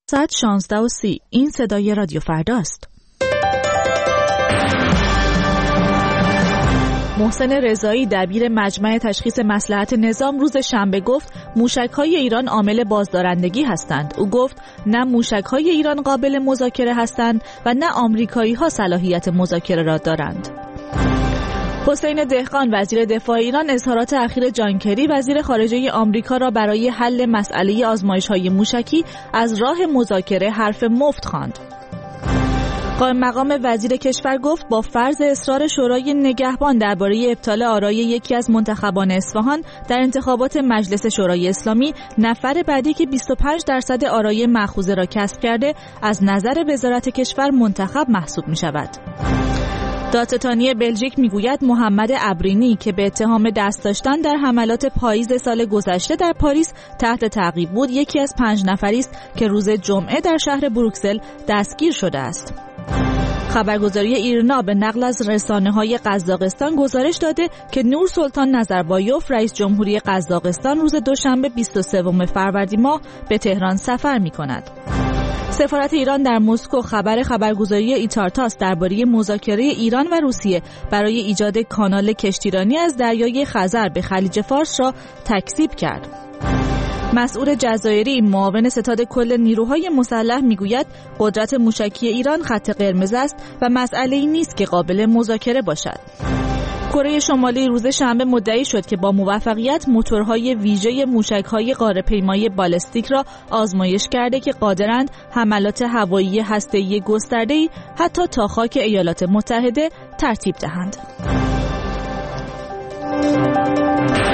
ساعت 16:30. این صدای رادیو فرداست. محسن رضایی دبیر مجمع تشخیص مصلحت نظام روز شنبه گفت موشک‌های ایران عامل بازدارندگی هستند. او گفت نه موشک‌های ایران قابل مذاکره هستند و نه آمریکایی‌ها صلاحیت مذاکره را دارند. حسین دهقان وزیر دفاع ایران اظهارات اخیر جان کری وزیر خارجه آمریکا را برای حل مسئله آزمایش‌های موشکی از راه مذاکره حرف مفت خواند. قائم مقام وزیر کشور گفت با فرض اصرار شورای نگهبان درباره ابطال آرای یکی از منتخبان اصفهان در انتخابات مجلس شورای اسلامی، نفر بعدی که 25% آرای مأخوذه را کسب کرده از نظر وزارت کشور منتخب محسوب می شود. دادستانی بلژیک میگوید محمد عبرینی که به اتهام دست داشتن در حملات پاییز سال گذشته در پاریس تحت تعقیب بود، یکی از 5 نفری است که روز جمعه در شهر بروکسل دستگیر شده است. خبرگزاری ایرنا به نقل از رسانه‌های قزاقستان گزارش داده که نور سلطان نظربایوف رئیس جمهوری قزاقستان روز دوشنبه 23 فروردین ماه به تهران سفر می‌کند. سفارت ایران در مسکو خبرگزاری ایتارتاس درباره مذاکره ایران و روسیه برای ایجاد کانال کشتیرانی از دریای خزر به خلیج فارس را تکذیب کرد. مسئول جزایری معاون ستاد کل نیروهای مسلح میگوید قدرت موشکی ایران خط قرمز است و مسئله‌ای نیست که قابل مذاکره باشد. کره شمالی روز شنبه مدعی شد که با موفقیت موتورهای ویژه موشک‌های غاره‌پیمایی بالستیک را آزمایش کرده که قادرند حملات هوایی هسته‌ای گسترده‌ای حتی تا خاک ایالات متحده ترتیب دهند.